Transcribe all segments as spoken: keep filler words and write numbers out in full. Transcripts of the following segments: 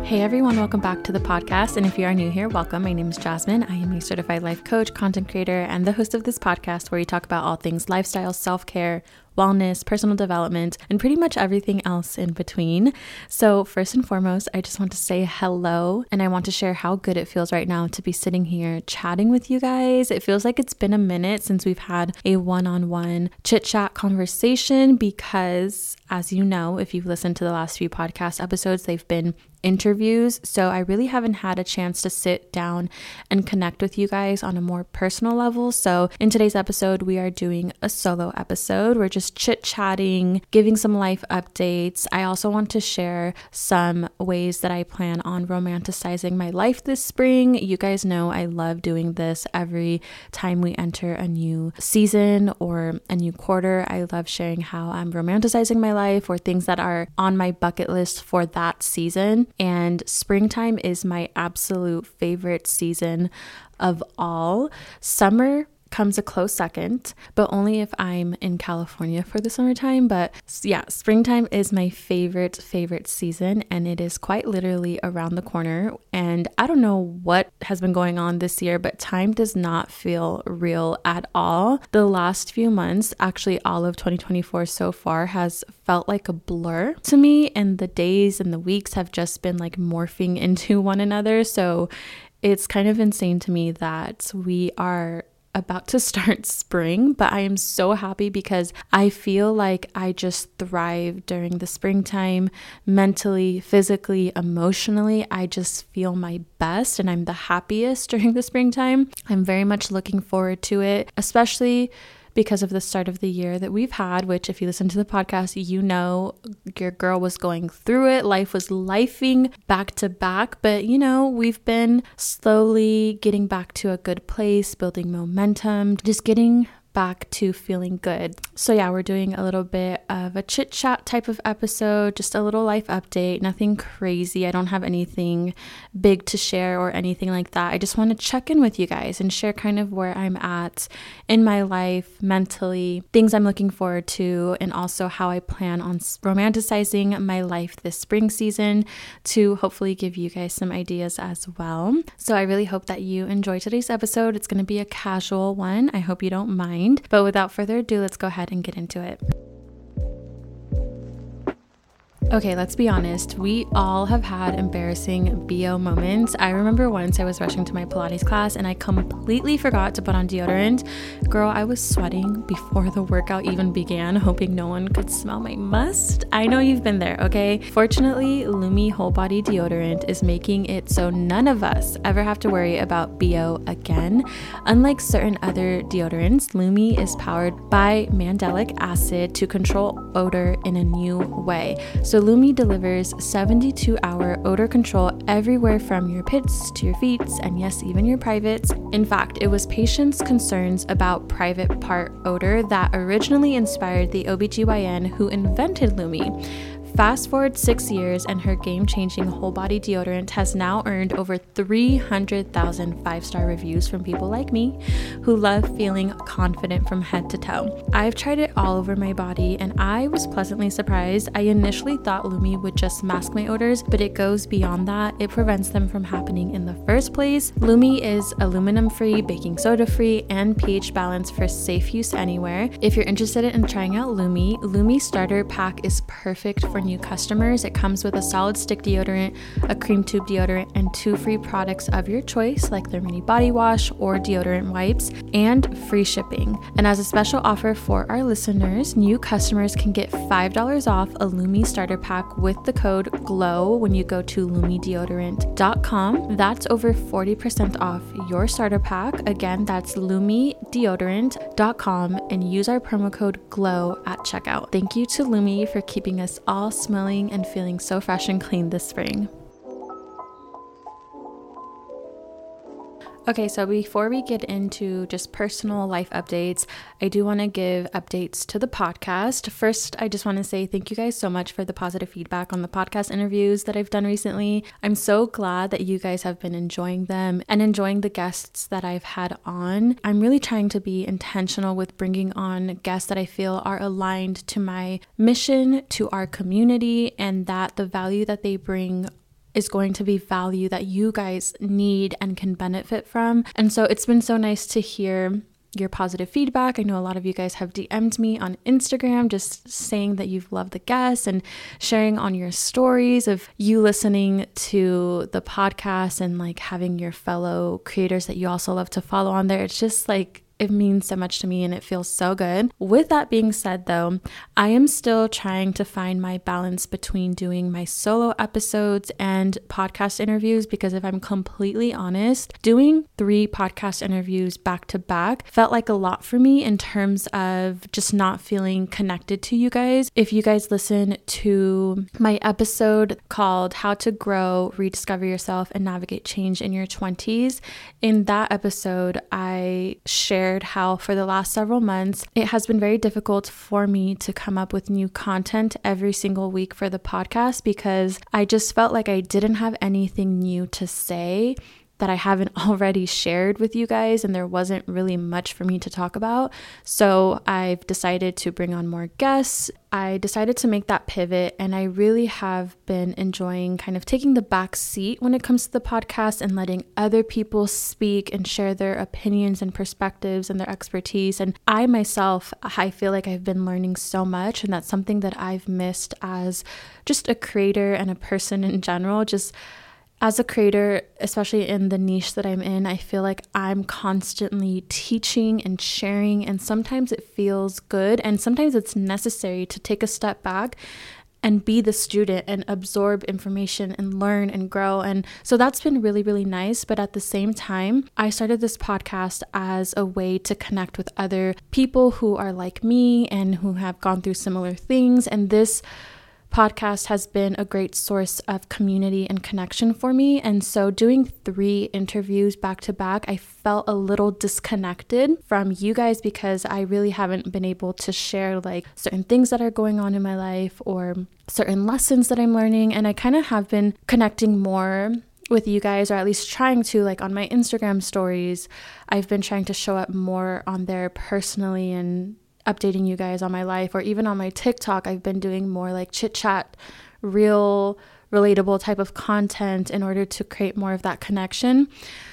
Hey everyone, welcome back to the podcast. And if you are new here, welcome. My name is Jasmine. I am a certified life coach, content creator, and the host of this podcast where we talk about all things lifestyle, self-care, wellness, personal development, and pretty much everything else in between. So first and foremost, I just want to say hello, and I want to share how good it feels right now to be sitting here chatting with you guys. It feels like it's been a minute since we've had a one-on-one chit-chat conversation because, as you know, if you've listened to the last few podcast episodes, they've been interviews. So I really haven't had a chance to sit down and connect with you guys on a more personal level. So in today's episode, we are doing a solo episode. We're just chit-chatting, giving some life updates. I also want to share some ways that I plan on romanticizing my life this spring. You guys know I love doing this every time we enter a new season or a new quarter. I love sharing how I'm romanticizing my life or things that are on my bucket list for that season. And springtime is my absolute favorite season of all. Summer comes a close second, but only if I'm in California for the summertime. But yeah, springtime is my favorite, favorite season, and it is quite literally around the corner. And I don't know what has been going on this year, but time does not feel real at all. The last few months, actually all of twenty twenty-four so far, has felt like a blur to me, and the days and the weeks have just been like morphing into one another. So it's kind of insane to me that we are about to start spring, but I am so happy because I feel like I just thrive during the springtime, mentally, physically, emotionally. I just feel my best and I'm the happiest during the springtime. I'm very much looking forward to it, especially because of the start of the year that we've had, which if you listen to the podcast, you know your girl was going through it. Life was lifing back to back, but you know, we've been slowly getting back to a good place, building momentum, just getting back to feeling good. So yeah, we're doing a little bit of a chit chat type of episode, just a little life update, nothing crazy. I don't have anything big to share or anything like that. I just want to check in with you guys and share kind of where I'm at in my life, mentally, things I'm looking forward to, and also how I plan on romanticizing my life this spring season to hopefully give you guys some ideas as well. So I really hope that you enjoy today's episode. It's going to be a casual one. I hope you don't mind. But without further ado, let's go ahead and get into it. Okay, let's be honest. We all have had embarrassing B O moments. I remember once I was rushing to my Pilates class and I completely forgot to put on deodorant. Girl, I was sweating before the workout even began, hoping no one could smell my must. I know you've been there, okay? Fortunately, Lume Whole Body Deodorant is making it so none of us ever have to worry about B O again. Unlike certain other deodorants, Lume is powered by mandelic acid to control odor in a new way. So Lume delivers seventy-two hour odor control everywhere from your pits to your feet and yes, even your privates. In fact, it was patients' concerns about private part odor that originally inspired the O B G Y N who invented Lume. Fast forward six years and her game-changing whole body deodorant has now earned over three hundred thousand five-star reviews from people like me who love feeling confident from head to toe. I've tried it all over my body and I was pleasantly surprised. I initially thought Lume would just mask my odors, but it goes beyond that. It prevents them from happening in the first place. Lume is aluminum-free, baking soda-free, and pH balanced for safe use anywhere. If you're interested in trying out Lume, Lume Starter Pack is perfect for new customers. It comes with a solid stick deodorant, a cream tube deodorant, and two free products of your choice, like their mini body wash or deodorant wipes, and free shipping. And as a special offer for our listeners, new customers can get five dollars off a Lume Starter Pack with the code GLOW when you go to lume deodorant dot com. That's over forty percent off your starter pack. Again, that's lume deodorant dot com and use our promo code GLOW at checkout. Thank you to Lume for keeping us all smelling and feeling so fresh and clean this spring. Okay, so before we get into just personal life updates, I do want to give updates to the podcast. First, I just want to say thank you guys so much for the positive feedback on the podcast interviews that I've done recently. I'm so glad that you guys have been enjoying them and enjoying the guests that I've had on. I'm really trying to be intentional with bringing on guests that I feel are aligned to my mission, to our community, and that the value that they bring is going to be value that you guys need and can benefit from. And so it's been so nice to hear your positive feedback. I know a lot of you guys have D M'd me on Instagram just saying that you've loved the guests and sharing on your stories of you listening to the podcast and like having your fellow creators that you also love to follow on there. It's just like, it means so much to me and it feels so good. With that being said though, I am still trying to find my balance between doing my solo episodes and podcast interviews, because if I'm completely honest, doing three podcast interviews back to back felt like a lot for me in terms of just not feeling connected to you guys. If you guys listen to my episode called How to Grow, Rediscover Yourself, and Navigate Change in Your twenties, in that episode, I shared how for the last several months, it has been very difficult for me to come up with new content every single week for the podcast, because I just felt like I didn't have anything new to say that I haven't already shared with you guys, and there wasn't really much for me to talk about. So I've decided to bring on more guests. I decided to make that pivot, and I really have been enjoying kind of taking the back seat when it comes to the podcast and letting other people speak and share their opinions and perspectives and their expertise. And I myself, I feel like I've been learning so much, and that's something that I've missed as just a creator and a person in general. Just as a creator, especially in the niche that I'm in, I feel like I'm constantly teaching and sharing, and sometimes it feels good and sometimes it's necessary to take a step back and be the student and absorb information and learn and grow. And so that's been really, really nice. But at the same time, I started this podcast as a way to connect with other people who are like me and who have gone through similar things. And this podcast has been a great source of community and connection for me. And so doing three interviews back to back, I felt a little disconnected from you guys, because I really haven't been able to share like certain things that are going on in my life or certain lessons that I'm learning. And I kind of have been connecting more with you guys, or at least trying to, like on my Instagram stories, I've been trying to show up more on there personally and updating you guys on my life. Or even on my TikTok, I've been doing more like chit chat, real, relatable type of content in order to create more of that connection.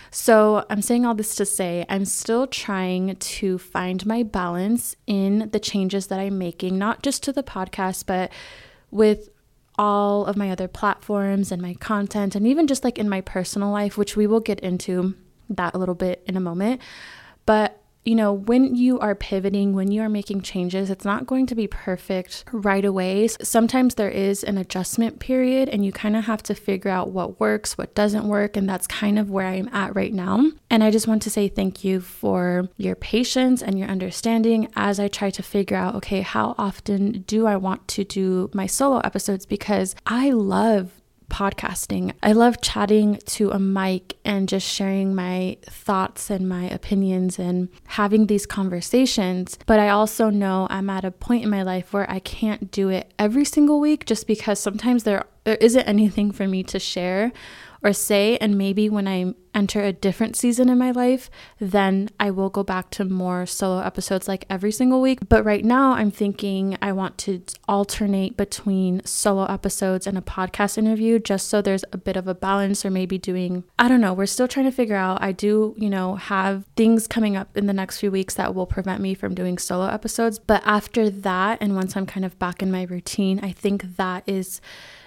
So I'm saying all this to say I'm still trying to find my balance in the changes that I'm making, not just to the podcast, but with all of my other platforms and my content, and even just like in my personal life, which we will get into that a little bit in a moment. But you know, when you are pivoting, when you are making changes, it's not going to be perfect right away. Sometimes there is an adjustment period, and you kind of have to figure out what works, what doesn't work. And that's kind of where I'm at right now. And I just want to say thank you for your patience and your understanding as I try to figure out, okay, how often do I want to do my solo episodes? Because I love podcasting. I love chatting to a mic and just sharing my thoughts and my opinions and having these conversations. But I also know I'm at a point in my life where I can't do it every single week, just because sometimes there there isn't anything for me to share or say. And maybe when I enter a different season in my life, then I will go back to more solo episodes like every single week. But right now I'm thinking I want to alternate between solo episodes and a podcast interview, just so there's a bit of a balance. Or maybe doing, I don't know, we're still trying to figure out. I do, you know, have things coming up in the next few weeks that will prevent me from doing solo episodes. But after that, and once I'm kind of back in my routine, I think that is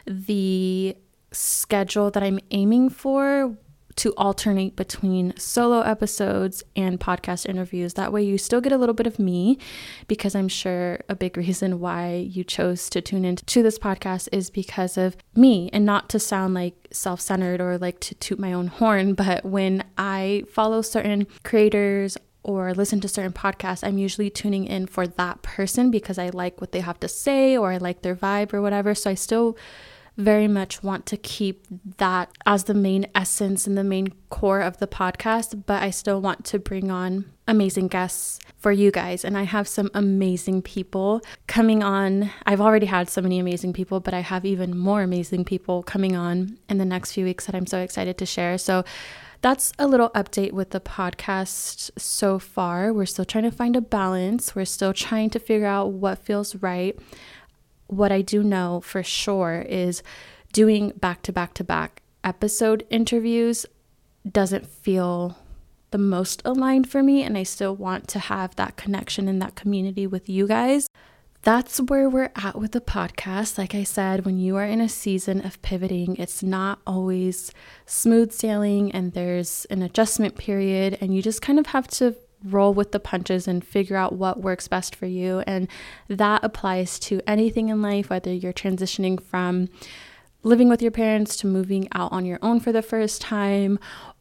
the schedule that I'm aiming for, to alternate between solo episodes and podcast interviews. That way you still get a little bit of me, because I'm sure a big reason why you chose to tune into this podcast is because of me, and not to sound like self-centered or like to toot my own horn. But when I follow certain creators or listen to certain podcasts, I'm usually tuning in for that person because I like what they have to say, or I like their vibe or whatever. So I still very much want to keep that as the main essence and the main core of the podcast, but I still want to bring on amazing guests for you guys. And I have some amazing people coming on. I've already had so many amazing people, but I have even more amazing people coming on in the next few weeks that I'm so excited to share. So that's a little update with the podcast so far. We're still trying to find a balance. We're still trying to figure out what feels right. What I do know for sure is doing back to back to back episode interviews doesn't feel the most aligned for me, and I still want to have that connection and that community with you guys. That's where we're at with the podcast. Like I said, when you are in a season of pivoting, it's not always smooth sailing, and there's an adjustment period, and you just kind of have to roll with the punches and figure out what works best for you. And that applies to anything in life, whether you're transitioning from living with your parents to moving out on your own for the first time,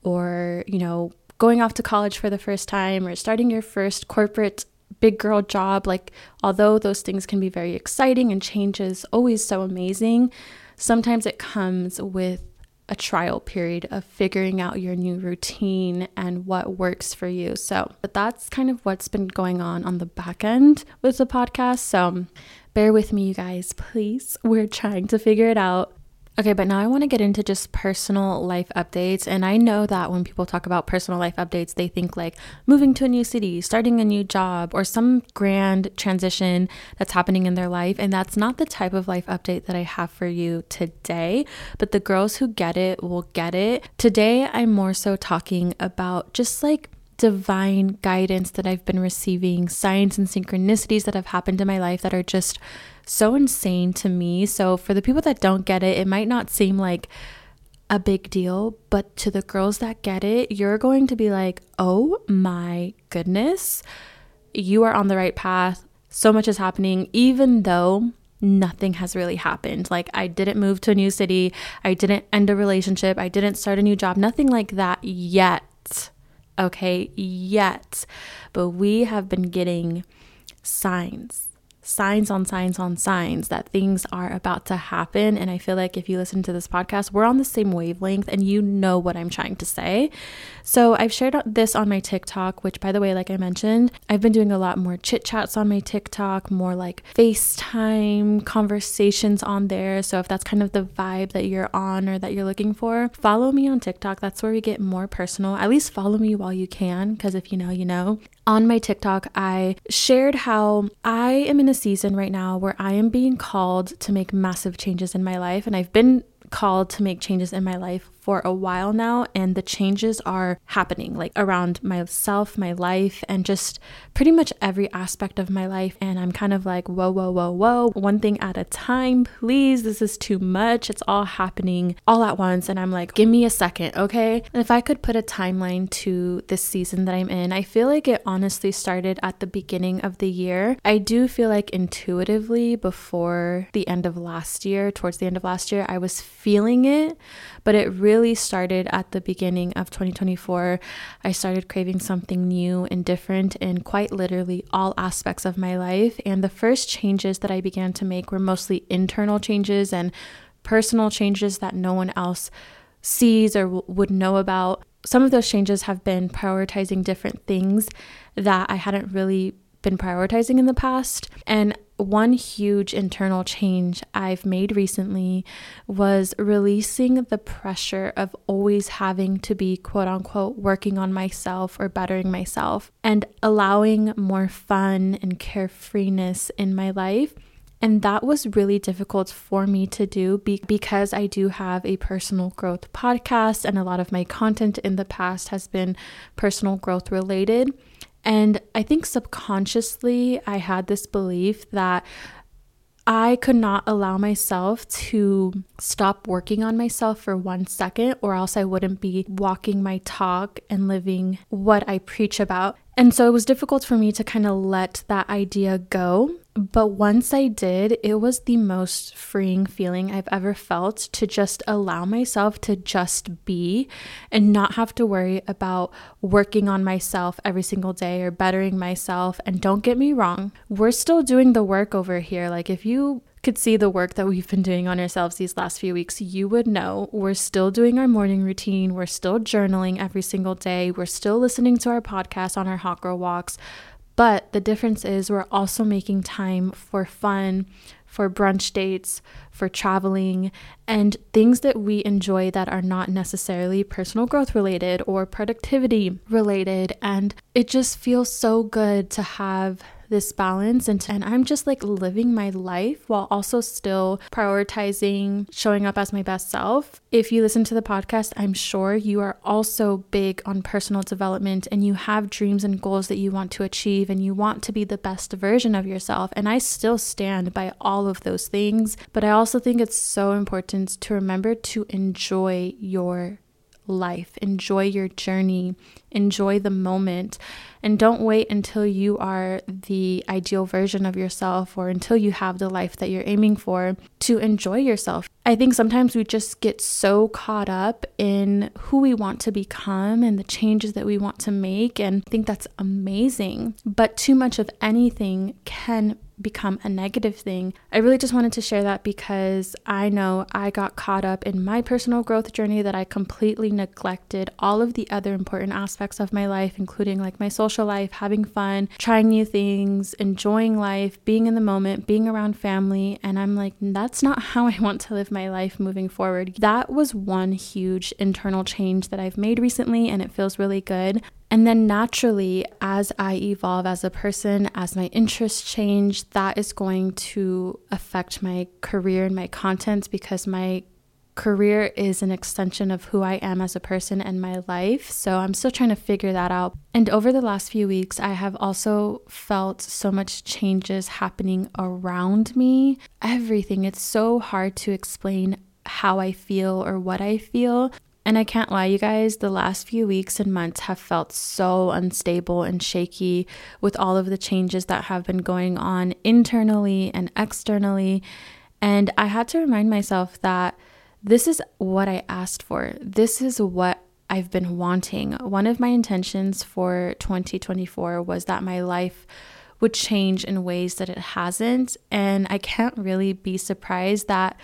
or, you know, going off to college for the first time, or starting your first corporate big girl job. Like, although those things can be very exciting and change is always so amazing, sometimes it comes with a trial period of figuring out your new routine and what works for you. So, but that's kind of what's been going on on the back end with the podcast. So bear with me, you guys, please. We're trying to figure it out. Okay, but now I want to get into just personal life updates. And I know that when people talk about personal life updates, they think like moving to a new city, starting a new job, or some grand transition that's happening in their life. And that's not the type of life update that I have for you today. But the girls who get it will get it. Today, I'm more so talking about just like divine guidance that I've been receiving, signs and synchronicities that have happened in my life that are just so insane to me. So for the people that don't get it, it might not seem like a big deal, but to the girls that get it, you're going to be like, oh my goodness, you are on the right path. So much is happening, even though nothing has really happened. Like, I didn't move to a new city. I didn't end a relationship. I didn't start a new job. Nothing like that yet. Okay, yet. But we have been getting signs. signs on signs on signs that things are about to happen. And I feel like if you listen to this podcast, we're on the same wavelength and you know what I'm trying to say. So I've shared this on my TikTok, which, by the way, like I mentioned, I've been doing a lot more chit chats on my TikTok, more like FaceTime conversations on there. So if that's kind of the vibe that you're on or that you're looking for, follow me on TikTok. That's where we get more personal. At least follow me while you can, because if you know, you know. On my TikTok, I shared how I am in a season right now where I am being called to make massive changes in my life. And I've been called to make changes in my life for a while now, and the changes are happening like around myself, my life, and just pretty much every aspect of my life. And I'm kind of like, whoa, whoa, whoa, whoa, one thing at a time, please. This is too much. It's all happening all at once. And I'm like, give me a second, okay? And if I could put a timeline to this season that I'm in, I feel like it honestly started at the beginning of the year. I do feel like intuitively before the end of last year, towards the end of last year, I was feeling it, but it really started at the beginning of twenty twenty-four. I started craving something new and different in quite literally all aspects of my life. And the first changes that I began to make were mostly internal changes and personal changes that no one else sees or w- would know about. Some of those changes have been prioritizing different things that I hadn't really been prioritizing in the past. And one huge internal change I've made recently was releasing the pressure of always having to be quote unquote working on myself or bettering myself, and allowing more fun and carefreeness in my life. And that was really difficult for me to do be- because I do have a personal growth podcast, and a lot of my content in the past has been personal growth related. And I think subconsciously I had this belief that I could not allow myself to stop working on myself for one second, or else I wouldn't be walking my talk and living what I preach about. And so it was difficult for me to kind of let that idea go. But once I did, it was the most freeing feeling I've ever felt, to just allow myself to just be and not have to worry about working on myself every single day or bettering myself. And don't get me wrong, we're still doing the work over here. Like, if you could see the work that we've been doing on ourselves these last few weeks, you would know we're still doing our morning routine. We're still journaling every single day. We're still listening to our podcast on our hot girl walks. But the difference is we're also making time for fun, for brunch dates, for traveling, and things that we enjoy that are not necessarily personal growth related or productivity related. And it just feels so good to have this balance, and, and I'm just like living my life while also still prioritizing showing up as my best self. If you listen to the podcast, I'm sure you are also big on personal development and you have dreams and goals that you want to achieve and you want to be the best version of yourself. And I still stand by all of those things, but I also think it's so important to remember to enjoy your life, enjoy your journey, enjoy the moment, and don't wait until you are the ideal version of yourself or until you have the life that you're aiming for to enjoy yourself. I think sometimes we just get so caught up in who we want to become and the changes that we want to make, and think that's amazing, but too much of anything can become a negative thing. I really just wanted to share that because I know I got caught up in my personal growth journey that I completely neglected all of the other important aspects of my life, including like my social life, having fun, trying new things, enjoying life, being in the moment, being around family. And I'm like, that's not how I want to live my life moving forward. That was one huge internal change that I've made recently, and it feels really good. And then naturally, as I evolve as a person, as my interests change, that is going to affect my career and my content, because my career is an extension of who I am as a person and my life. So I'm still trying to figure that out. And over the last few weeks, I have also felt so much changes happening around me. Everything. It's so hard to explain how I feel or what I feel. And I can't lie, you guys, the last few weeks and months have felt so unstable and shaky with all of the changes that have been going on internally and externally. And I had to remind myself that this is what I asked for. This is what I've been wanting. One of my intentions for twenty twenty-four was that my life would change in ways that it hasn't. And I can't really be surprised that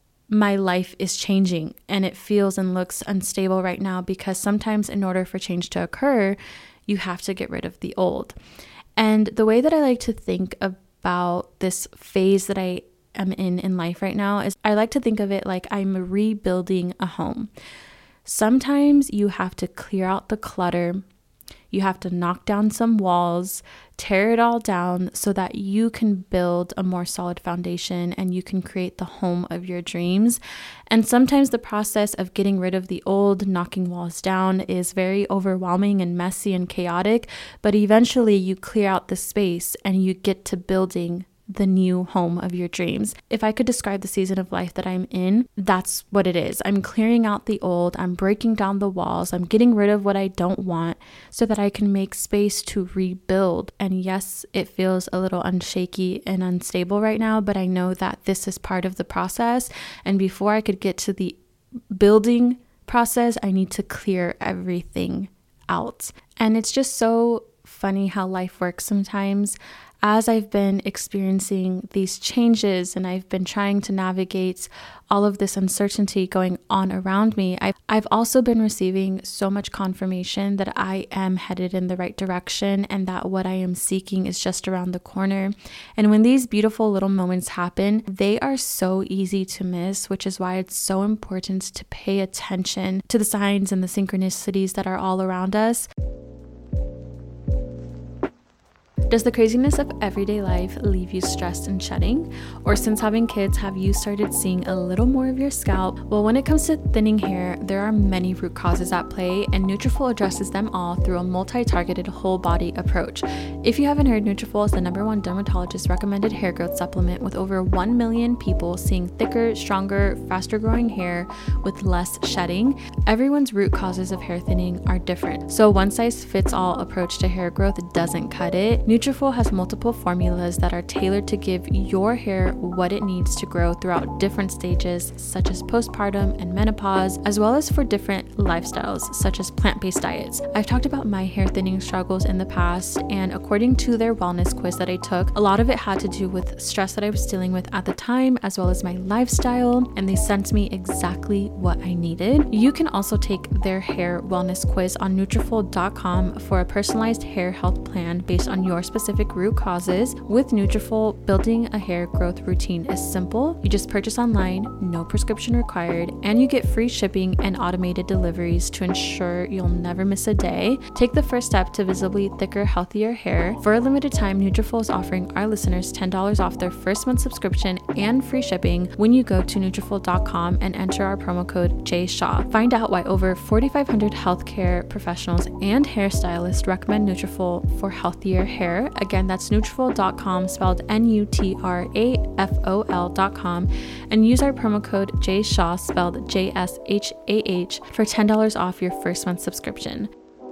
my life is changing and it feels and looks unstable right now, because sometimes in order for change to occur, you have to get rid of the old. And the way that I like to think about this phase that I am in in life right now is I like to think of it like I'm rebuilding a home. Sometimes you have to clear out the clutter. You have to knock down some walls, tear it all down so that you can build a more solid foundation and you can create the home of your dreams. And sometimes the process of getting rid of the old, knocking walls down, is very overwhelming and messy and chaotic, but eventually you clear out the space and you get to building the new home of your dreams. If I could describe the season of life that I'm in, that's what it is. I'm clearing out the old, I'm breaking down the walls, I'm getting rid of what I don't want so that I can make space to rebuild. And yes, it feels a little unshaky and unstable right now, but I know that this is part of the process. And before I could get to the building process, I need to clear everything out. And it's just so funny how life works sometimes. As I've been experiencing these changes and I've been trying to navigate all of this uncertainty going on around me, I've, I've also been receiving so much confirmation that I am headed in the right direction and that what I am seeking is just around the corner. And when these beautiful little moments happen, they are so easy to miss, which is why it's so important to pay attention to the signs and the synchronicities that are all around us. Does the craziness of everyday life leave you stressed and shedding? Or since having kids, have you started seeing a little more of your scalp? Well, when it comes to thinning hair, there are many root causes at play, and Nutrafol addresses them all through a multi-targeted whole body approach. If you haven't heard, Nutrafol is the number one dermatologist recommended hair growth supplement, with over one million people seeing thicker, stronger, faster growing hair with less shedding. Everyone's root causes of hair thinning are different, so a one size fits all approach to hair growth doesn't cut it. Nutrafol has multiple formulas that are tailored to give your hair what it needs to grow throughout different stages, such as postpartum and menopause, as well as for different lifestyles, such as plant-based diets. I've talked about my hair thinning struggles in the past, and according to their wellness quiz that I took, a lot of it had to do with stress that I was dealing with at the time, as well as my lifestyle, and they sent me exactly what I needed. You can also take their hair wellness quiz on Nutrafol dot com for a personalized hair health plan based on your hair-specific root causes. With Nutrafol, building a hair growth routine is simple. You just purchase online, no prescription required, and you get free shipping and automated deliveries to ensure you'll never miss a day. Take the first step to visibly thicker, healthier hair. For a limited time, Nutrafol is offering our listeners ten dollars off their first month subscription and free shipping when you go to Nutrafol dot com and enter our promo code J Shaw. Find out why over forty-five hundred healthcare professionals and hairstylists recommend Nutrafol for healthier hair. Again, that's Nutrafol dot com, spelled N U T R A F O L dot com, and use our promo code J Shaw, spelled J S H A H, for ten dollars off your first month subscription.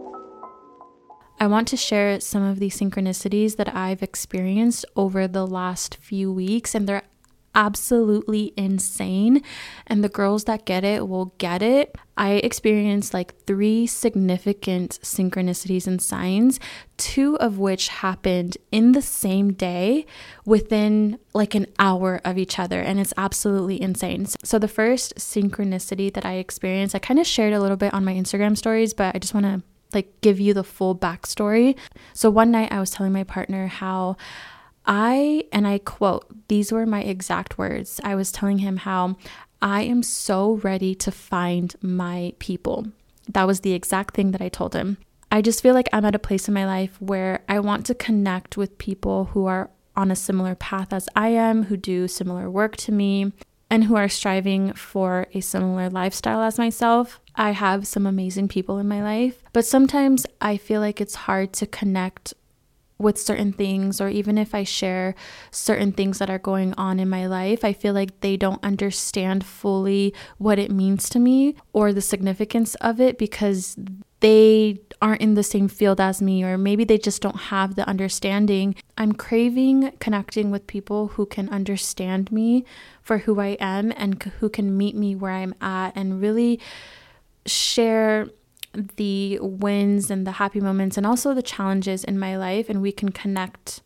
I want to share some of the synchronicities that I've experienced over the last few weeks, and they're absolutely insane, and the girls that get it will get it. I experienced like three significant synchronicities and signs, two of which happened in the same day within like an hour of each other, and it's absolutely insane. So the first synchronicity that I experienced, I kind of shared a little bit on my Instagram stories, but I just want to like give you the full backstory. So one night I was telling my partner how I, and I quote, these were my exact words. I was telling him how I am so ready to find my people. That was the exact thing that I told him. I just feel like I'm at a place in my life where I want to connect with people who are on a similar path as I am, who do similar work to me, and who are striving for a similar lifestyle as myself. I have some amazing people in my life, but sometimes I feel like it's hard to connect with certain things, or even if I share certain things that are going on in my life, I feel like they don't understand fully what it means to me or the significance of it because they aren't in the same field as me, or maybe they just don't have the understanding. I'm craving connecting with people who can understand me for who I am and who can meet me where I'm at and really share the wins and the happy moments and also the challenges in my life, and we can connect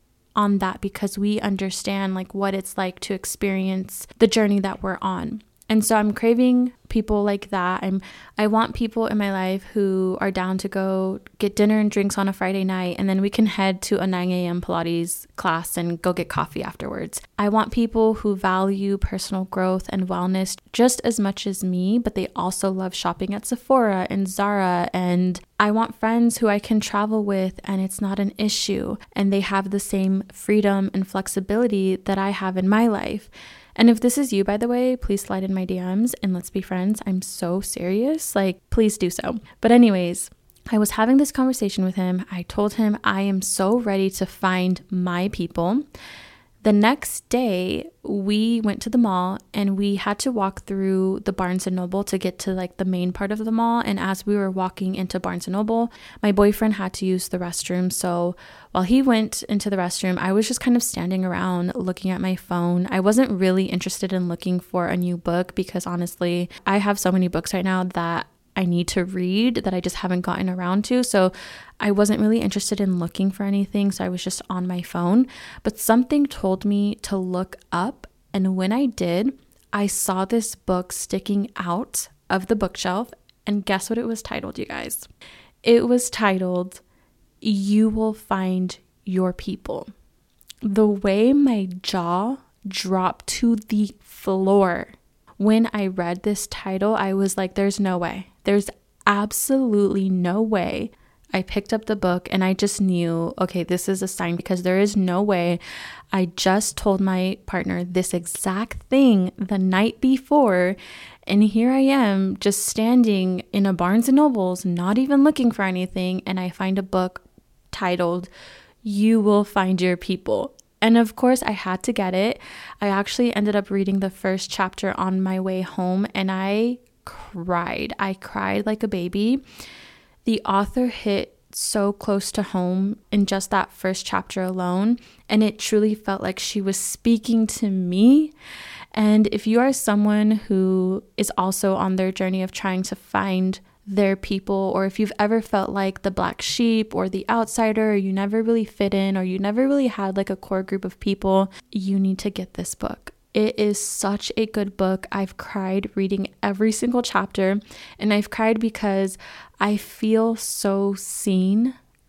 on that because we understand like what it's like to experience the journey that we're on. And so I'm craving people like that. I'm I want people in my life who are down to go get dinner and drinks on a Friday night, and then we can head to a nine a.m. Pilates class and go get coffee afterwards. I want people who value personal growth and wellness just as much as me, but they also love shopping at Sephora and Zara. And I want friends who I can travel with and it's not an issue, and they have the same freedom and flexibility that I have in my life. And if this is you, by the way, please slide in my D Ms and let's be friends. I'm so serious. Like, please do so. But anyways, I was having this conversation with him. I told him I am so ready to find my people. The next day, we went to the mall and we had to walk through the Barnes and Noble to get to like the main part of the mall. And as we were walking into Barnes and Noble, my boyfriend had to use the restroom. So while he went into the restroom, I was just kind of standing around looking at my phone. I wasn't really interested in looking for a new book because honestly, I have so many books right now that I need to read that I just haven't gotten around to. So I wasn't really interested in looking for anything. So I was just on my phone, but something told me to look up. And when I did, I saw this book sticking out of the bookshelf. And guess what it was titled, you guys? It was titled, You Will Find Your People. The way my jaw dropped to the floor when I read this title, I was like, there's no way. There's absolutely no way. I picked up the book and I just knew, okay, this is a sign because there is no way. I just told my partner this exact thing the night before, and here I am just standing in a Barnes and Nobles, not even looking for anything, and I find a book titled, You Will Find Your People. And of course, I had to get it. I actually ended up reading the first chapter on my way home, and I cried. I cried like a baby. The author hit so close to home in just that first chapter alone, and it truly felt like she was speaking to me. And if you are someone who is also on their journey of trying to find their people, or if you've ever felt like the black sheep or the outsider, or you never really fit in, or you never really had like a core group of people, you need to get this book. It is such a good book. I've cried reading every single chapter, and I've cried because I feel so seen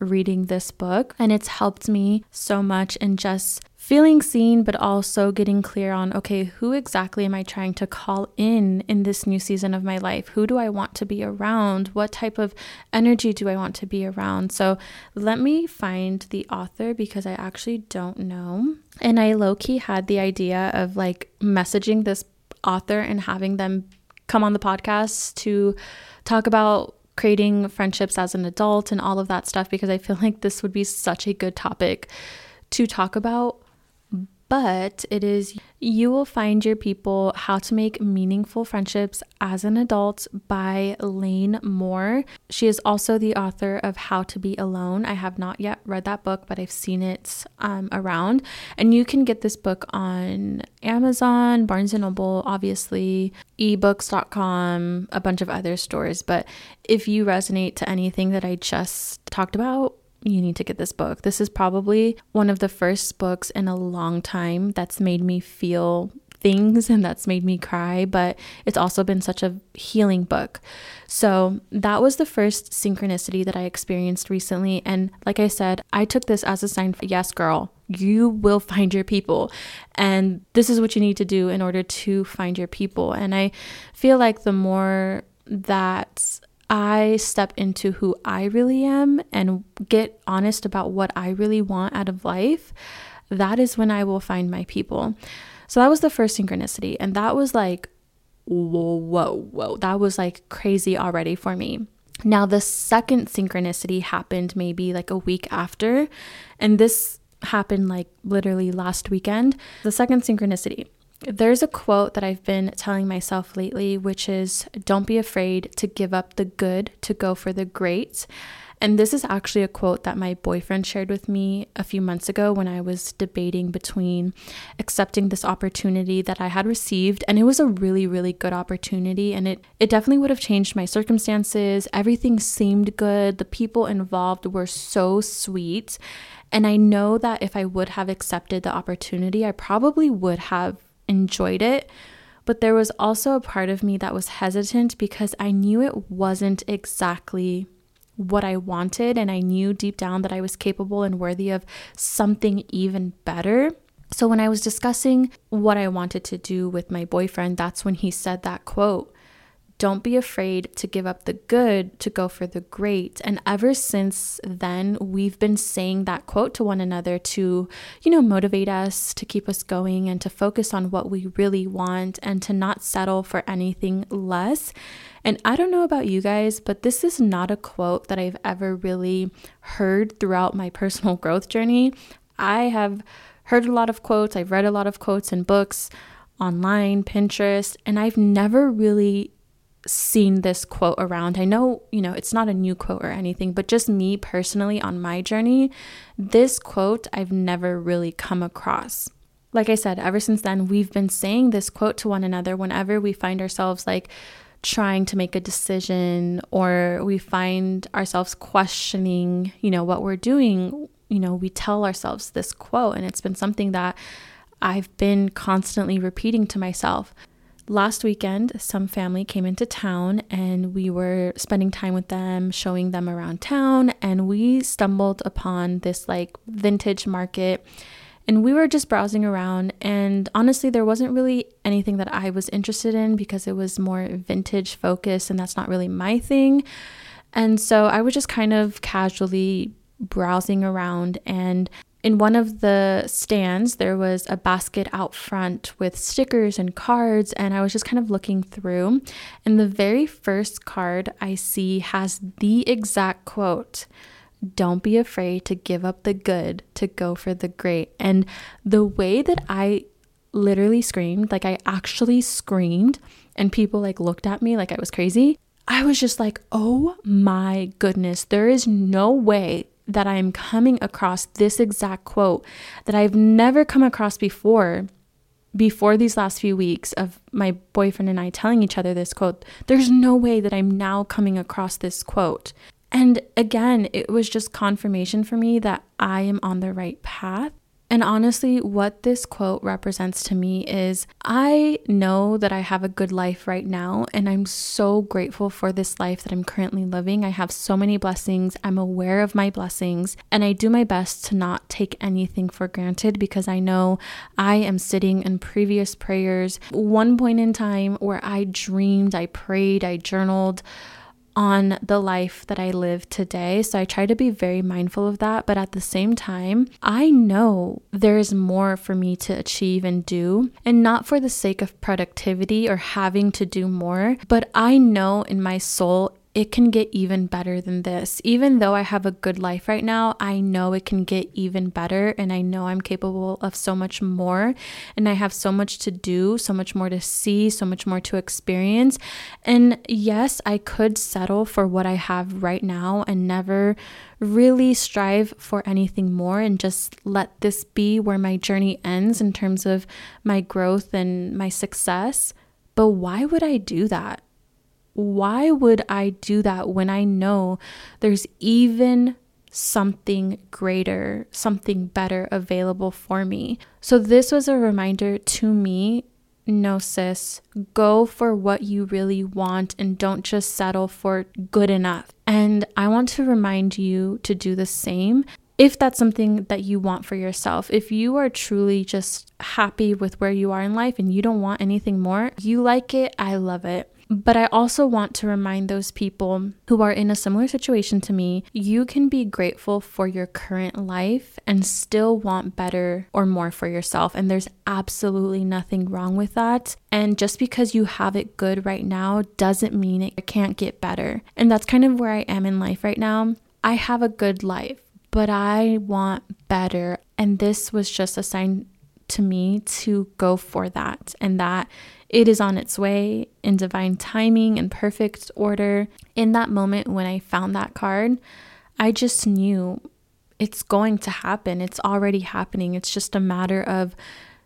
reading this book, and it's helped me so much in just feeling seen, but also getting clear on, okay, who exactly am I trying to call in in this new season of my life? Who do I want to be around? What type of energy do I want to be around? So let me find the author because I actually don't know. And I low-key had the idea of like messaging this author and having them come on the podcast to talk about creating friendships as an adult and all of that stuff, because I feel like this would be such a good topic to talk about. But it is You Will Find Your People, How to Make Meaningful Friendships as an Adult by Lane Moore. She is also the author of How to Be Alone. I have not yet read that book, but I've seen it um, around. And you can get this book on Amazon, Barnes and Noble, obviously, ebooks dot com, a bunch of other stores. But if you resonate to anything that I just talked about, you need to get this book. This is probably one of the first books in a long time that's made me feel things and that's made me cry, but it's also been such a healing book. So that was the first synchronicity that I experienced recently. And like I said, I took this as a sign for, yes, girl, you will find your people. And this is what you need to do in order to find your people. And I feel like the more that I step into who I really am and get honest about what I really want out of life, that is when I will find my people. So that was the first synchronicity. And that was like, whoa, whoa, whoa. That was like crazy already for me. Now, the second synchronicity happened maybe like a week after. And this happened like literally last weekend. The second synchronicity. There's a quote that I've been telling myself lately, which is, don't be afraid to give up the good to go for the great. And this is actually a quote that my boyfriend shared with me a few months ago when I was debating between accepting this opportunity that I had received. And it was a really, really good opportunity. And it, it definitely would have changed my circumstances. Everything seemed good. The people involved were so sweet. And I know that if I would have accepted the opportunity, I probably would have enjoyed it. But there was also a part of me that was hesitant because I knew it wasn't exactly what I wanted, and I knew deep down that I was capable and worthy of something even better. So when I was discussing what I wanted to do with my boyfriend, that's when he said that quote, don't be afraid to give up the good to go for the great. And ever since then, we've been saying that quote to one another to, you know, motivate us, to keep us going, and to focus on what we really want and to not settle for anything less. And I don't know about you guys, but this is not a quote that I've ever really heard throughout my personal growth journey. I have heard a lot of quotes. I've read a lot of quotes in books, online, Pinterest, and I've never really seen this quote around. I know, you know, it's not a new quote or anything, but just me personally on my journey, this quote I've never really come across. Like I said, ever since then, we've been saying this quote to one another whenever we find ourselves like trying to make a decision, or we find ourselves questioning, you know, what we're doing. You know, we tell ourselves this quote, and it's been something that I've been constantly repeating to myself. Last weekend, some family came into town and we were spending time with them, showing them around town, and we stumbled upon this like vintage market, and we were just browsing around, and honestly, there wasn't really anything that I was interested in because it was more vintage focused, and that's not really my thing. And so I was just kind of casually browsing around, and in one of the stands, there was a basket out front with stickers and cards, and I was just kind of looking through. And the very first card I see has the exact quote, don't be afraid to give up the good to go for the great. And the way that I literally screamed, like I actually screamed, and people like looked at me like I was crazy. I was just like, oh my goodness, there is no way that I'm coming across this exact quote that I've never come across before, before these last few weeks of my boyfriend and I telling each other this quote. There's no way that I'm now coming across this quote. And again, it was just confirmation for me that I am on the right path. And honestly, what this quote represents to me is I know that I have a good life right now, and I'm so grateful for this life that I'm currently living. I have so many blessings. I'm aware of my blessings, and I do my best to not take anything for granted because I know I am sitting in previous prayers, one point in time where I dreamed, I prayed, I journaled on the life that I live today. So I try to be very mindful of that. But at the same time, I know there is more for me to achieve and do, and not for the sake of productivity or having to do more, but I know in my soul it can get even better than this. Even though I have a good life right now, I know it can get even better, and I know I'm capable of so much more, and I have so much to do, so much more to see, so much more to experience. And yes, I could settle for what I have right now and never really strive for anything more and just let this be where my journey ends in terms of my growth and my success. But why would I do that? Why would I do that when I know there's even something greater, something better available for me? So this was a reminder to me, no sis, go for what you really want and don't just settle for good enough. And I want to remind you to do the same. If that's something that you want for yourself, if you are truly just happy with where you are in life and you don't want anything more, you like it, I love it. But I also want to remind those people who are in a similar situation to me, you can be grateful for your current life and still want better or more for yourself. And there's absolutely nothing wrong with that. And just because you have it good right now doesn't mean it can't get better. And that's kind of where I am in life right now. I have a good life, but I want better. And this was just a sign to me to go for that, and that it is on its way in divine timing and perfect order. In that moment when I found that card, I just knew it's going to happen. It's already happening. It's just a matter of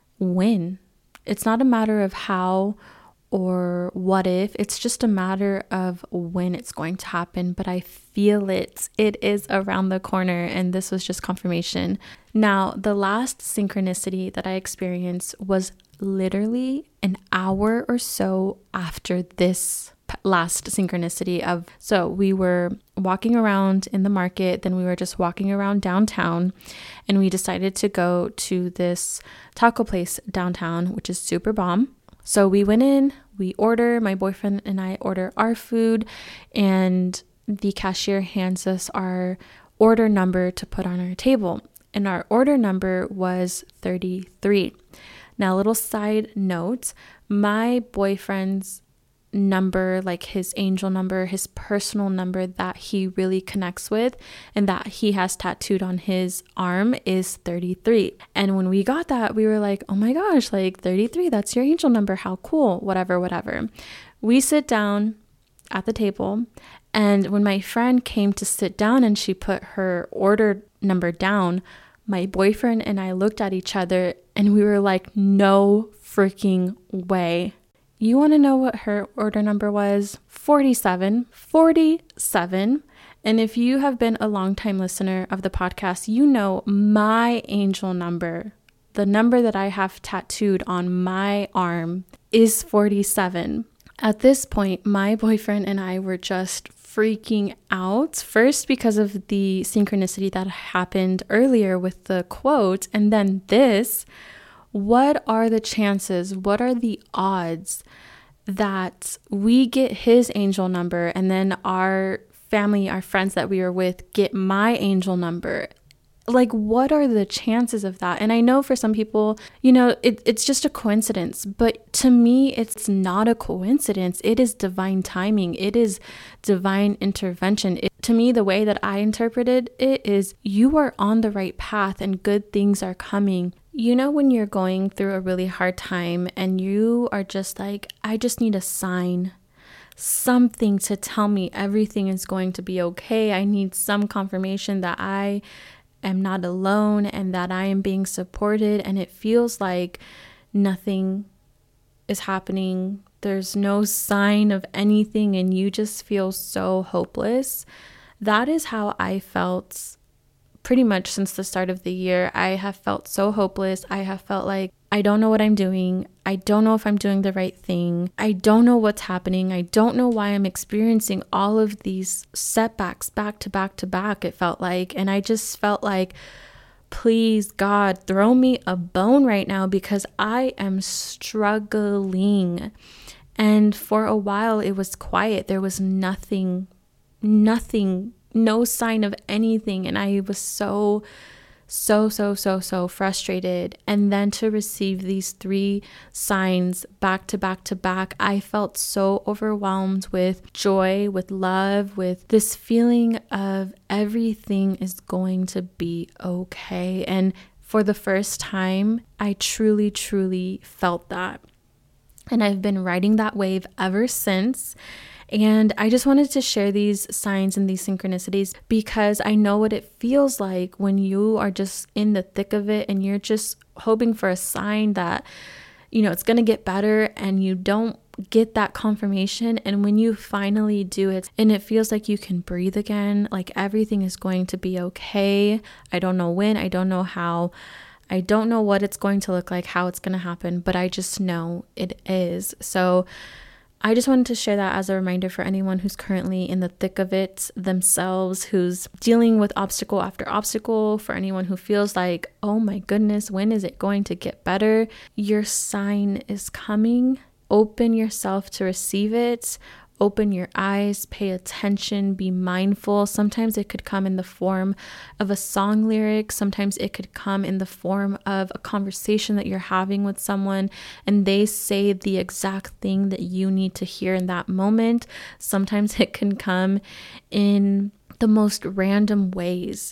when. It's not a matter of how or what if. It's just a matter of when it's going to happen. But I feel it. It is around the corner, and this was just confirmation. Now, the last synchronicity that I experienced was literally an hour or so after this last synchronicity of, so we were walking around in the market, then we were just walking around downtown, and we decided to go to this taco place downtown, which is super bomb. So we went in, we order, my boyfriend and I order our food, and the cashier hands us our order number to put on our table. And our order number was thirty-three. Now, a little side note, my boyfriend's number, like his angel number, his personal number that he really connects with and that he has tattooed on his arm is thirty-three. And when we got that, we were like, oh my gosh, like thirty-three, that's your angel number. How cool, whatever, whatever. We sit down at the table, and when my friend came to sit down and she put her order number down, my boyfriend and I looked at each other and we were like, no freaking way. You want to know what her order number was? forty-seven. forty-seven. And if you have been a longtime listener of the podcast, you know my angel number, the number that I have tattooed on my arm, is forty-seven. At this point, my boyfriend and I were just freaking out. First, because of the synchronicity that happened earlier with the quote, and then this. What are the chances? What are the odds that we get his angel number and then our family, our friends that we were with, get my angel number? Like, what are the chances of that? And I know for some people, you know, it, it's just a coincidence. But to me, it's not a coincidence. It is divine timing. It is divine intervention. It, to me, the way that I interpreted it is you are on the right path and good things are coming. You know, when you're going through a really hard time and you are just like, I just need a sign, something to tell me everything is going to be okay. I need some confirmation that I am not alone and that I am being supported, and it feels like nothing is happening. There's no sign of anything and you just feel so hopeless. That is how I felt pretty much since the start of the year, I have felt so hopeless. I have felt like I don't know what I'm doing. I don't know if I'm doing the right thing. I don't know what's happening. I don't know why I'm experiencing all of these setbacks back to back to back, it felt like. And I just felt like, please, God, throw me a bone right now because I am struggling. And for a while, it was quiet. There was nothing, nothing, no sign of anything. And I was so, so, so, so, so frustrated. And then to receive these three signs back to back to back, I felt so overwhelmed with joy, with love, with this feeling of everything is going to be okay. And for the first time, I truly, truly felt that. And I've been riding that wave ever since. And I just wanted to share these signs and these synchronicities because I know what it feels like when you are just in the thick of it and you're just hoping for a sign that, you know, it's going to get better and you don't get that confirmation. And when you finally do it and it feels like you can breathe again, like everything is going to be okay. I don't know when, I don't know how. I don't know what it's going to look like, how it's going to happen, but I just know it is. So I just wanted to share that as a reminder for anyone who's currently in the thick of it themselves, who's dealing with obstacle after obstacle, for anyone who feels like, oh my goodness, when is it going to get better? Your sign is coming. Open yourself to receive it. Open your eyes, pay attention, be mindful. Sometimes it could come in the form of a song lyric. Sometimes it could come in the form of a conversation that you're having with someone and they say the exact thing that you need to hear in that moment. Sometimes it can come in the most random ways.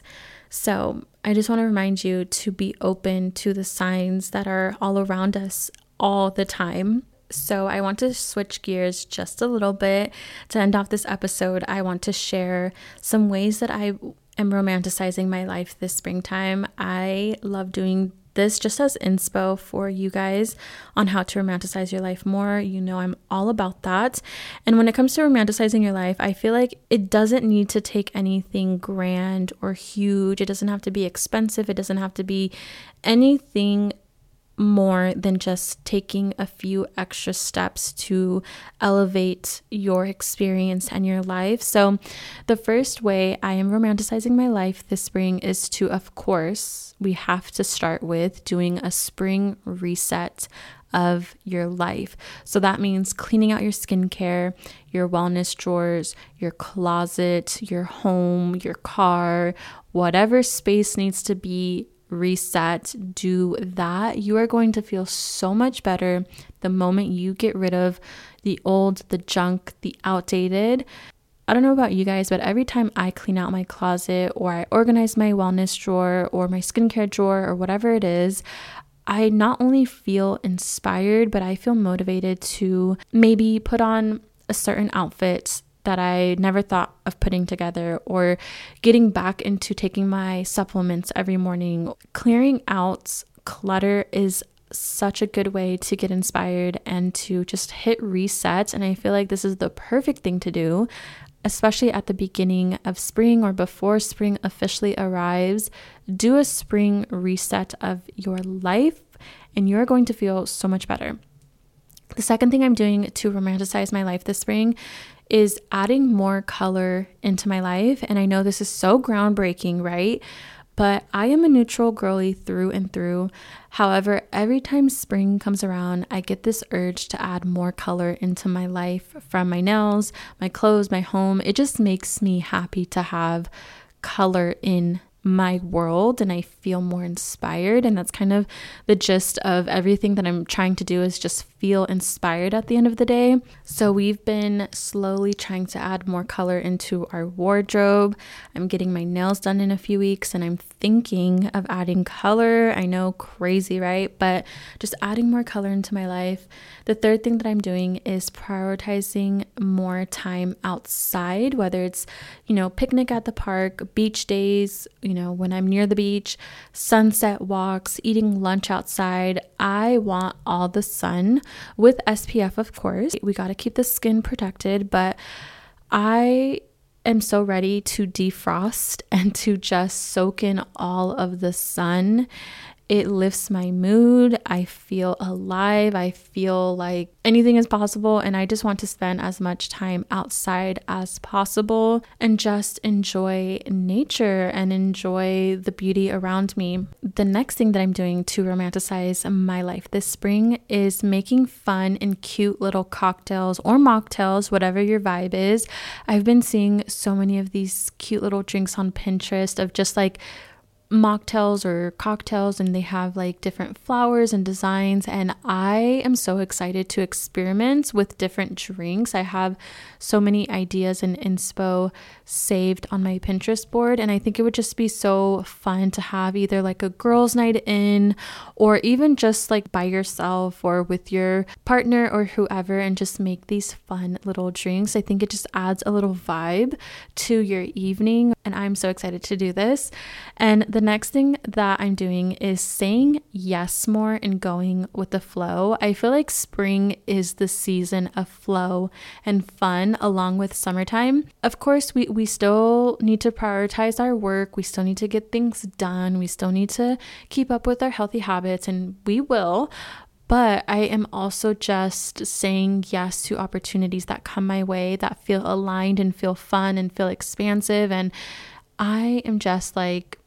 So I just want to remind you to be open to the signs that are all around us all the time. So I want to switch gears just a little bit to end off this episode. I want to share some ways that I am romanticizing my life this springtime. I love doing this just as inspo for you guys on how to romanticize your life more. You know, I'm all about that. And when it comes to romanticizing your life, I feel like it doesn't need to take anything grand or huge. It doesn't have to be expensive. It doesn't have to be anything more than just taking a few extra steps to elevate your experience and your life. So the first way I am romanticizing my life this spring is to, of course, we have to start with doing a spring reset of your life. So that means cleaning out your skincare, your wellness drawers, your closet, your home, your car, whatever space needs to be reset, do that. You are going to feel so much better the moment you get rid of the old, the junk, the outdated. I don't know about you guys, but every time I clean out my closet or I organize my wellness drawer or my skincare drawer or whatever it is, I not only feel inspired, but I feel motivated to maybe put on a certain outfit that I never thought of putting together, or getting back into taking my supplements every morning. Clearing out clutter is such a good way to get inspired and to just hit reset. And I feel like this is the perfect thing to do, especially at the beginning of spring or before spring officially arrives. Do a spring reset of your life and you're going to feel so much better. The second thing I'm doing to romanticize my life this spring is adding more color into my life. And I know this is so groundbreaking, right? But I am a neutral girly through and through. However, every time spring comes around, I get this urge to add more color into my life, from my nails, my clothes, my home. It just makes me happy to have color in my world, and I feel more inspired. And that's kind of the gist of everything that I'm trying to do, is just feel inspired at the end of the day. So we've been slowly trying to add more color into our wardrobe. I'm getting my nails done in a few weeks and I'm thinking of adding color. I know, crazy, right? But just adding more color into my life. The third thing that I'm doing is prioritizing more time outside, whether it's, you know, picnic at the park, beach days, you know, when I'm near the beach, sunset walks, eating lunch outside. I want all the sun, with S P F, of course. We got to keep the skin protected, but I am so ready to defrost and to just soak in all of the sun. It lifts my mood. I feel alive. I feel like anything is possible. And I just want to spend as much time outside as possible and just enjoy nature and enjoy the beauty around me. The next thing that I'm doing to romanticize my life this spring is making fun and cute little cocktails or mocktails, whatever your vibe is. I've been seeing so many of these cute little drinks on Pinterest of just like mocktails or cocktails, and they have like different flowers and designs, and I am so excited to experiment with different drinks. I have so many ideas and inspo saved on my Pinterest board, and I think it would just be so fun to have either like a girls' night in, or even just like by yourself or with your partner or whoever, and just make these fun little drinks. I think it just adds a little vibe to your evening, and I'm so excited to do this. And the next thing that I'm doing is saying yes more and going with the flow. I feel like spring is the season of flow and fun along with summertime. Of course, we, we still need to prioritize our work. We still need to get things done. We still need to keep up with our healthy habits, and we will. But I am also just saying yes to opportunities that come my way that feel aligned and feel fun and feel expansive. And I am just like,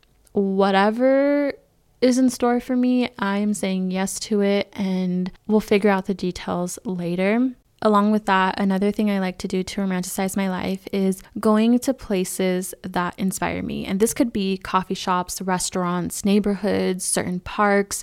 whatever is in store for me, I am saying yes to it, and we'll figure out the details later. Along with that, another thing I like to do to romanticize my life is going to places that inspire me. And this could be coffee shops, restaurants, neighborhoods, certain parks.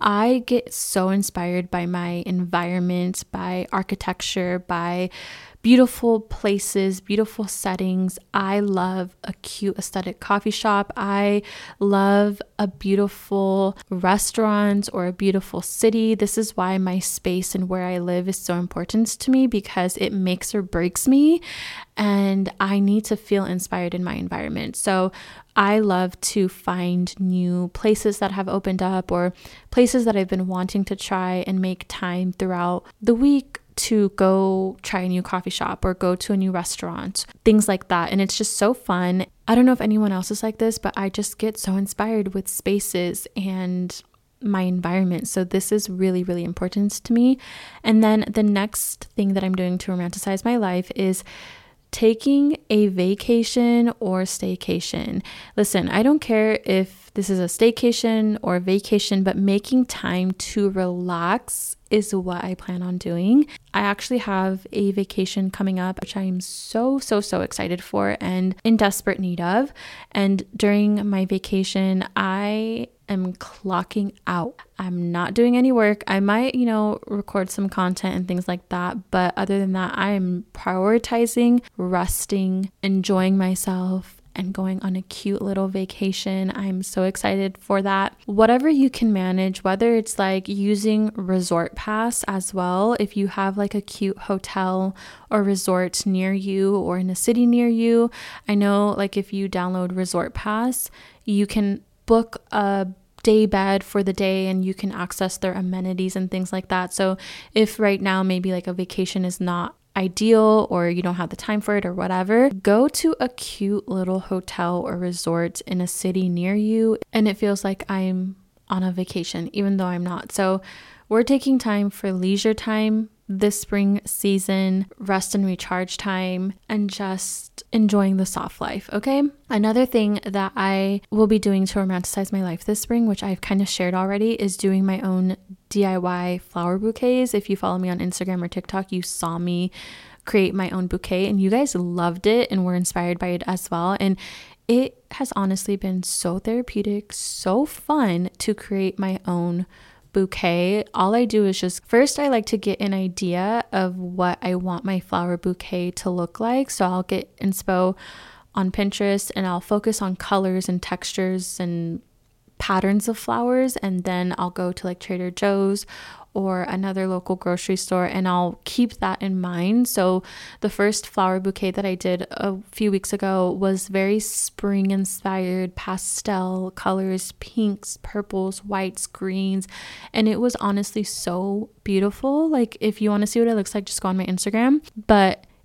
I get so inspired by my environment, by architecture, by beautiful places, beautiful settings. I love a cute aesthetic coffee shop. I love a beautiful restaurant or a beautiful city. This is why my space and where I live is so important to me, because it makes or breaks me, and I need to feel inspired in my environment. So I love to find new places that have opened up or places that I've been wanting to try, and make time throughout the week to go try a new coffee shop or go to a new restaurant, things like that. And it's just so fun. I don't know if anyone else is like this, but I just get so inspired with spaces and my environment. So this is really, really important to me. And then the next thing that I'm doing to romanticize my life is taking a vacation or staycation. Listen, I don't care if this is a staycation or a vacation, but making time to relax is what I plan on doing. I actually have a vacation coming up, which I am so, so, so excited for and in desperate need of. And during my vacation, I am clocking out. I'm not doing any work. I might, you know, record some content and things like that. But other than that, I am prioritizing resting, enjoying myself, and going on a cute little vacation. I'm so excited for that. Whatever you can manage, whether it's like using Resort Pass as well, if you have like a cute hotel or resort near you or in a city near you. I know like if you download Resort Pass, you can book a day bed for the day and you can access their amenities and things like that. So if right now maybe like a vacation is not ideal or you don't have the time for it or whatever, go to a cute little hotel or resort in a city near you, and it feels like I'm on a vacation even though I'm not. So we're taking time for leisure time this spring season, rest and recharge time, and just enjoying the soft life, okay? Another thing that I will be doing to romanticize my life this spring, which I've kind of shared already, is doing my own D I Y flower bouquets. If you follow me on Instagram or TikTok, you saw me create my own bouquet and you guys loved it and were inspired by it as well. And it has honestly been so therapeutic, so fun to create my own bouquet. All I do is just, first I like to get an idea of what I want my flower bouquet to look like. So I'll get inspo on Pinterest and I'll focus on colors and textures and patterns of flowers, and then I'll go to like Trader Joe's or another local grocery store and I'll keep that in mind. So the first flower bouquet that I did a few weeks ago was very spring inspired, pastel colors, pinks, purples, whites, greens, and it was honestly so beautiful. Like if you want to see what it looks like, just go on my Instagram. But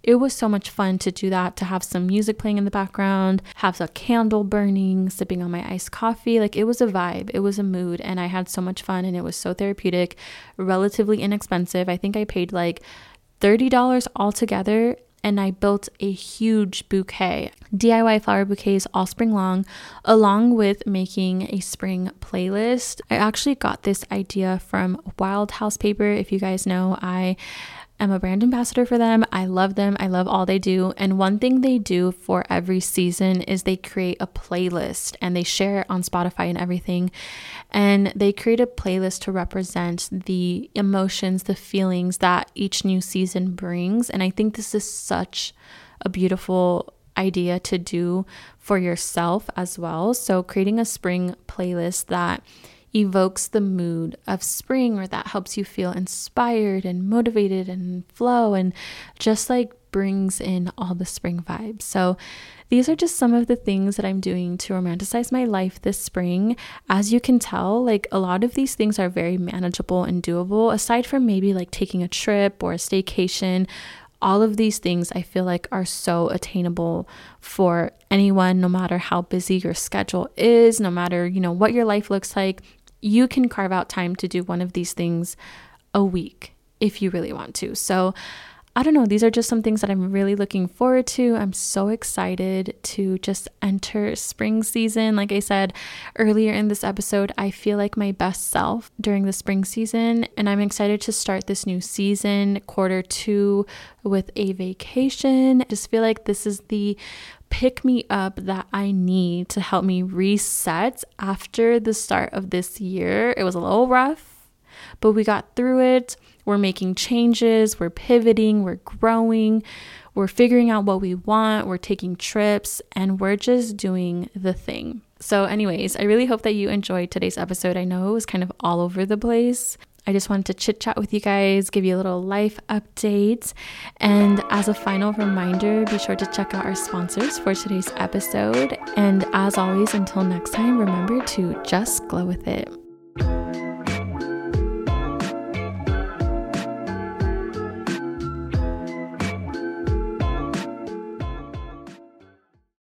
it was so much fun to do that, to have some music playing in the background, have a candle burning, sipping on my iced coffee. Like, it was a vibe, it was a mood, and I had so much fun, and it was so therapeutic, relatively inexpensive. I think I paid like thirty dollars altogether, and I built a huge bouquet, D I Y flower bouquets all spring long, along with making a spring playlist. I actually got this idea from Wild House Paper. If you guys know, I am a brand ambassador for them. I love them. I love all they do. And one thing they do for every season is they create a playlist, and they share it on Spotify and everything. And they create a playlist to represent the emotions, the feelings that each new season brings. And I think this is such a beautiful idea to do for yourself as well. So creating a spring playlist that evokes the mood of spring, or that helps you feel inspired and motivated and flow, and just like brings in all the spring vibes. So these are just some of the things that I'm doing to romanticize my life this spring. As you can tell, like, a lot of these things are very manageable and doable, aside from maybe like taking a trip or a staycation. All of these things I feel like are so attainable for anyone, no matter how busy your schedule is, no matter, you know, what your life looks like. You can carve out time to do one of these things a week if you really want to. So I don't know, these are just some things that I'm really looking forward to. I'm so excited to just enter spring season. Like I said earlier in this episode, I feel like my best self during the spring season, and I'm excited to start this new season, quarter two, with a vacation. I just feel like this is the pick me up that I need to help me reset after the start of this year. It was a little rough, but we got through it. We're making changes, we're pivoting, we're growing, we're figuring out what we want, we're taking trips, and we're just doing the thing. So anyways, I really hope that you enjoyed today's episode. I know it was kind of all over the place. I just wanted to chit chat with you guys, give you a little life update. And as a final reminder, be sure to check out our sponsors for today's episode. And as always, until next time, remember to just glow with it.